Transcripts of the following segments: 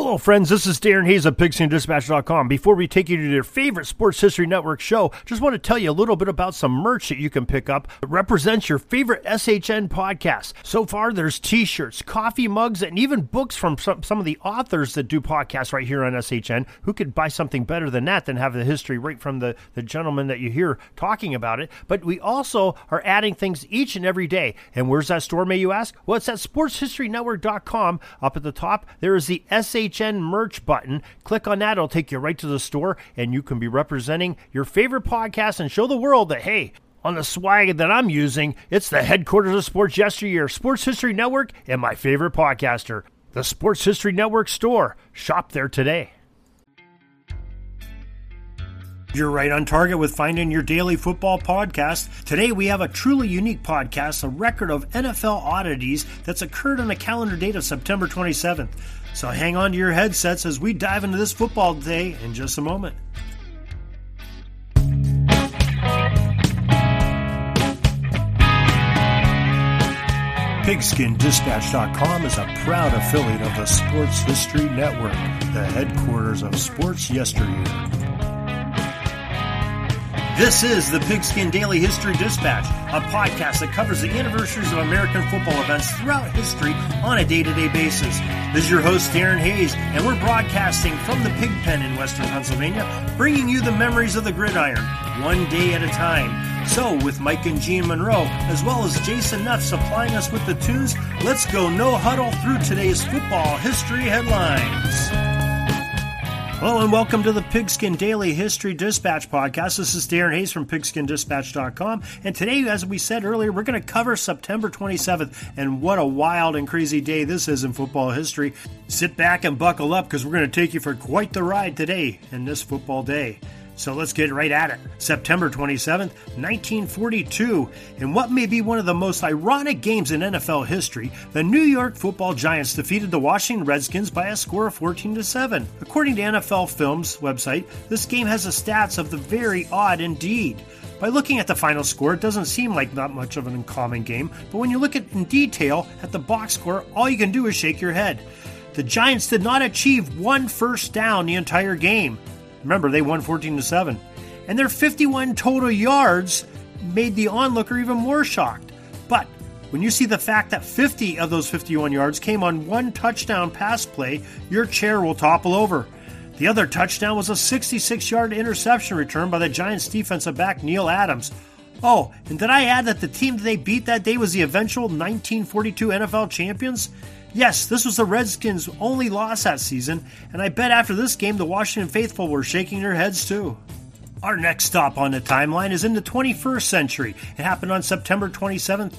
Hello, friends. This is Darren Hayes of PigskinDispatch.com. Before we take you to your favorite Sports History Network show, just want to tell you a little bit about some merch that you can pick up that represents your favorite SHN podcast. So far, there's t-shirts, coffee mugs, and even books from some of the authors that do podcasts right here on SHN. Who could buy something better than that, than have the history right from the gentleman that you hear talking about it? But we also are adding things each and every day. And where's that store, may you ask? Well, it's at SportsHistoryNetwork.com. Up at the top, there is the SHN merch button. Click on that. It'll take you right to the store, and you can be representing your favorite podcast and show the world that, hey, on the swag that I'm using, it's the headquarters of sports yesteryear, Sports History Network, and my favorite podcaster, the Sports History Network store. Shop there today. You're right on target with finding your daily football podcast. Today we have a truly unique podcast, a record of NFL oddities that's occurred on the calendar date of September 27th. So hang on to your headsets as we dive into this football day in just a moment. PigskinDispatch.com is a proud affiliate of the Sports History Network, the headquarters of sports yesteryear. This is the Pigskin Daily History Dispatch, a podcast that covers the anniversaries of American football events throughout history on a day-to-day basis. This is your host, Darren Hayes, and we're broadcasting from the Pig Pen in Western Pennsylvania, bringing you the memories of the gridiron, one day at a time. So, with Mike and Gene Monroe, as well as Jason Nuff supplying us with the tunes, let's go no huddle through today's football history headlines. Hello and welcome to the Pigskin Daily History Dispatch podcast. This is Darren Hayes from PigskinDispatch.com, and today, as we said earlier, we're going to cover September 27th, and what a wild and crazy day this is in football history. Sit back and buckle up, because we're going to take you for quite the ride today in this football day. So let's get right at it. September 27th, 1942. In what may be one of the most ironic games in NFL history, the New York Football Giants defeated the Washington Redskins by a score of 14-7. According to NFL Films website, this game has the stats of the very odd indeed. By looking at the final score, it doesn't seem like not much of an uncommon game, but when you look at in detail at the box score, all you can do is shake your head. The Giants did not achieve one first down the entire game. Remember, they won 14-7. And their 51 total yards made the onlooker even more shocked. But when you see the fact that 50 of those 51 yards came on one touchdown pass play, your chair will topple over. The other touchdown was a 66-yard interception return by the Giants defensive back Neil Adams. Oh, and did I add that the team that they beat that day was the eventual 1942 NFL champions? Yes, this was the Redskins' only loss that season, and I bet after this game the Washington faithful were shaking their heads too. Our next stop on the timeline is in the 21st century. It happened on September 27,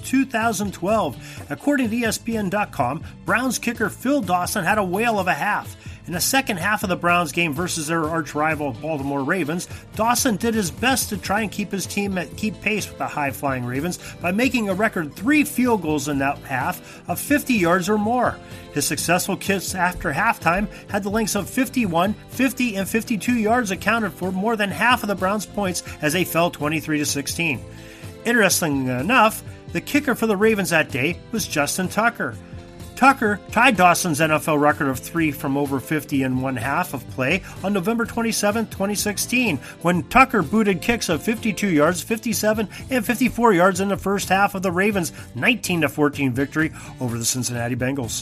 2012. According to ESPN.com, Browns kicker Phil Dawson had a whale of a half. In the second half of the Browns game versus their arch-rival Baltimore Ravens, Dawson did his best to try and keep his team keep pace with the high-flying Ravens by making a record 3 field goals in that half of 50 yards or more. His successful kicks after halftime had the lengths of 51, 50, and 52 yards accounted for more than half of the Browns' points as they fell 23-16. Interestingly enough, the kicker for the Ravens that day was Justin Tucker. Tucker tied Dawson's NFL record of 3 from over 50 in one half of play on November 27, 2016, when Tucker booted kicks of 52 yards, 57, and 54 yards in the first half of the Ravens' 19-14 victory over the Cincinnati Bengals.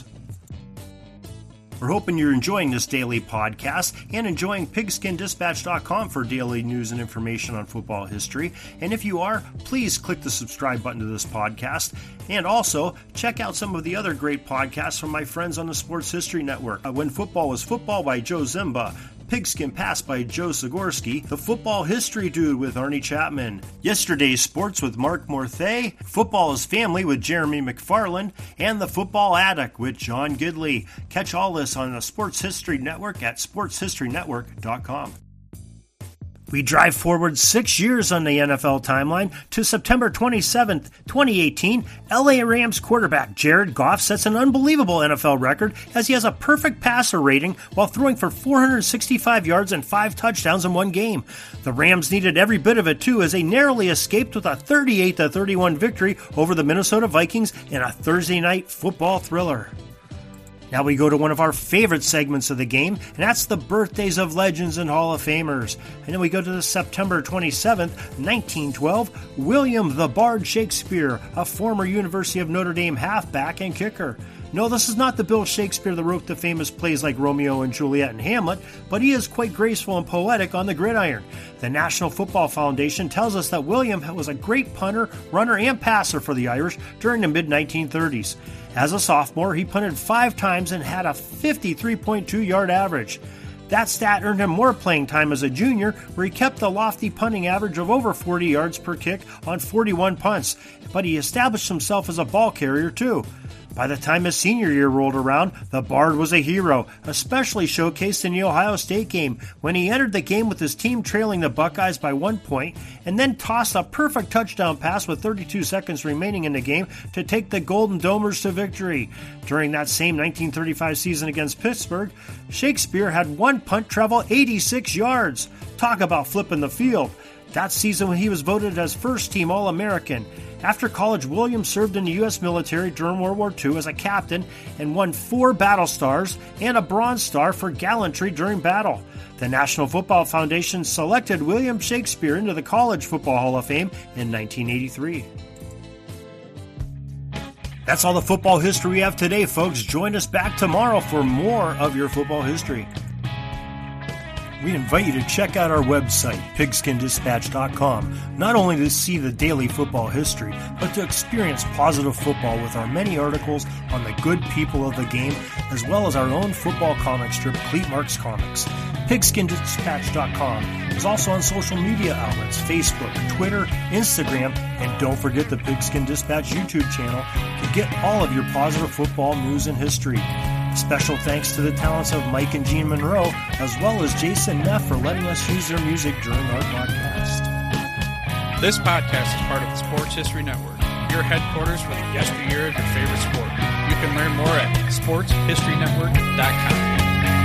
We're hoping you're enjoying this daily podcast and enjoying PigskinDispatch.com for daily news and information on football history. And if you are, please click the subscribe button to this podcast. And also, check out some of the other great podcasts from my friends on the Sports History Network. When Football Was Football by Joe Zimba, Pigskin Pass by Joe Zagorski, The Football History Dude with Arnie Chapman, Yesterday's Sports with Mark Morthay, Football is Family with Jeremy McFarland, and The Football Addict with John Gidley. Catch all this on the Sports History Network at sportshistorynetwork.com. We drive forward 6 years on the NFL timeline to September 27th, 2018. LA Rams quarterback Jared Goff sets an unbelievable NFL record as he has a perfect passer rating while throwing for 465 yards and 5 touchdowns in one game. The Rams needed every bit of it too as they narrowly escaped with a 38-31 victory over the Minnesota Vikings in a Thursday night football thriller. Now we go to one of our favorite segments of the game, and that's the birthdays of legends and Hall of Famers. And then we go to the September 27th, 1912, William the Bard Shakespeare, a former University of Notre Dame halfback and kicker. No, this is not the Bill Shakespeare that wrote the famous plays like Romeo and Juliet and Hamlet, but he is quite graceful and poetic on the gridiron. The National Football Foundation tells us that William was a great punter, runner, and passer for the Irish during the mid-1930s. As a sophomore, he punted 5 times and had a 53.2-yard average. That stat earned him more playing time as a junior, where he kept a lofty punting average of over 40 yards per kick on 41 punts, but he established himself as a ball carrier too. By the time his senior year rolled around, the Bard was a hero, especially showcased in the Ohio State game, when he entered the game with his team trailing the Buckeyes by 1 point, and then tossed a perfect touchdown pass with 32 seconds remaining in the game to take the Golden Domers to victory. During that same 1935 season against Pittsburgh, Shakespeare had one punt travel 86 yards. Talk about flipping the field. That season he was voted as first-team All-American. After college, Williams served in the U.S. military during World War II as a captain and won 4 Battle Stars and a Bronze Star for gallantry during battle. The National Football Foundation selected William Shakespeare into the College Football Hall of Fame in 1983. That's all the football history we have today, folks. Join us back tomorrow for more of your football history. We invite you to check out our website, pigskindispatch.com, not only to see the daily football history, but to experience positive football with our many articles on the good people of the game, as well as our own football comic strip, Cleat Marks Comics. Pigskindispatch.com is also on social media outlets, Facebook, Twitter, Instagram, and don't forget the Pigskin Dispatch YouTube channel to get all of your positive football news and history. Special thanks to the talents of Mike and Gene Monroe, as well as Jason Neff for letting us use their music during our podcast. This podcast is part of the Sports History Network, your headquarters for the yesteryear of your favorite sport. You can learn more at sportshistorynetwork.com.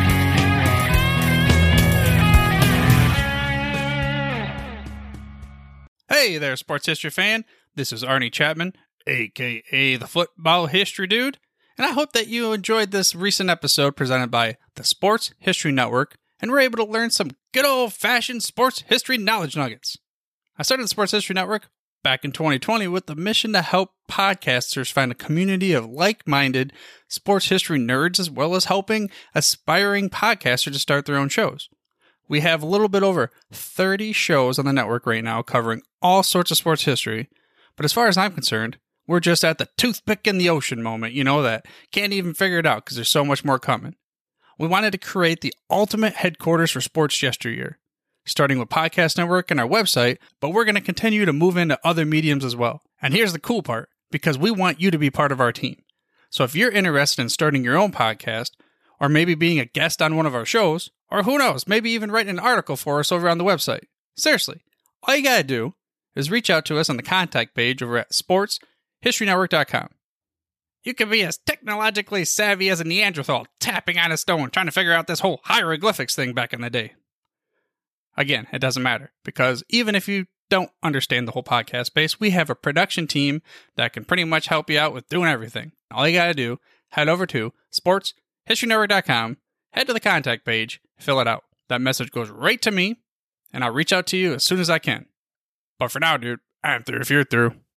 Hey there, sports history fan. This is Arnie Chapman, a.k.a. the Football History Dude. And I hope that you enjoyed this recent episode presented by the Sports History Network and were able to learn some good old-fashioned sports history knowledge nuggets. I started the Sports History Network back in 2020 with the mission to help podcasters find a community of like-minded sports history nerds, as well as helping aspiring podcasters to start their own shows. We have a little bit over 30 shows on the network right now covering all sorts of sports history, but as far as I'm concerned, we're just at the toothpick in the ocean moment, that can't even figure it out because there's so much more coming. We wanted to create the ultimate headquarters for sports yesteryear, starting with Podcast Network and our website, but we're going to continue to move into other mediums as well. And here's the cool part, because we want you to be part of our team. So if you're interested in starting your own podcast, or maybe being a guest on one of our shows, or who knows, maybe even writing an article for us over on the website, seriously, all you got to do is reach out to us on the contact page over at sportshistorynetwork.com. You can be as technologically savvy as a Neanderthal tapping on a stone trying to figure out this whole hieroglyphics thing back in the day. Again, it doesn't matter, because even if you don't understand the whole podcast space, we have a production team that can pretty much help you out with doing everything. All you got to do, head over to sportshistorynetwork.com, head to the contact page, fill it out. That message goes right to me, and I'll reach out to you as soon as I can. But for now, dude, I'm through if you're through.